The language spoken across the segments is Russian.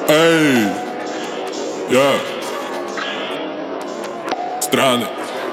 Эй, я страны.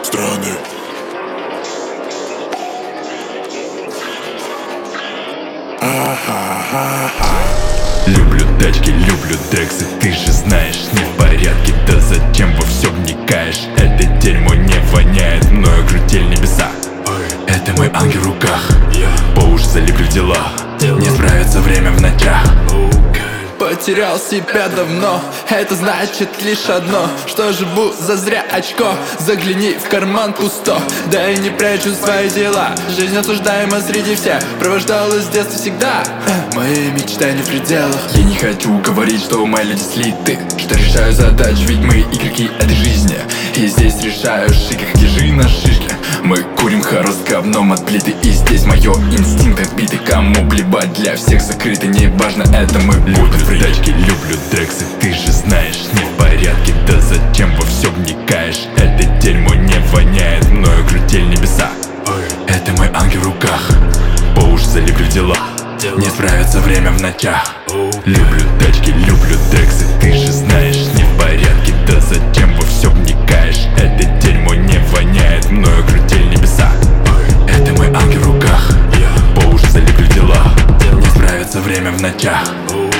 Люблю тачки, люблю дексы, ты же знаешь, не в порядке. Да зачем во все вникаешь? Это дерьмо не воняет, мною крутили небеса. Это мой ангел в руках, по уши залиплю в делах. Не справится время в ночах. Потерял себя давно, это значит лишь одно, что живу зазря очко. Загляни в карман пусто, да и не прячу свои дела. Жизнь осуждаема среди всех, провождалась с детства всегда. Мои мечты не в пределах. Я не хочу говорить, что мои люди слиты, что решаю задачи, ведь мы игроки этой жизни. И здесь решаю шики, как ежи на шишке. Мы курим хорост говном от плиты, и здесь моё инстинкт отбитый. Кому плевать, для всех закрыто, неважно, это мы любим тачки, люблю дексы, ты же знаешь, не в порядке. Да зачем во все вникаешь? Это дерьмо не воняет, мною крутили небеса. Это мой ангел в руках, по уши залиплю в делах. Не справится время в ночах. Люблю тачки, люблю дексы, ты же знаешь, не в порядке. Да зачем во все вникаешь? Это дерьмо не воняет, мною крутили небеса. Это мой ангел в руках, по уши залиплю в делах. Не справится время в ночах.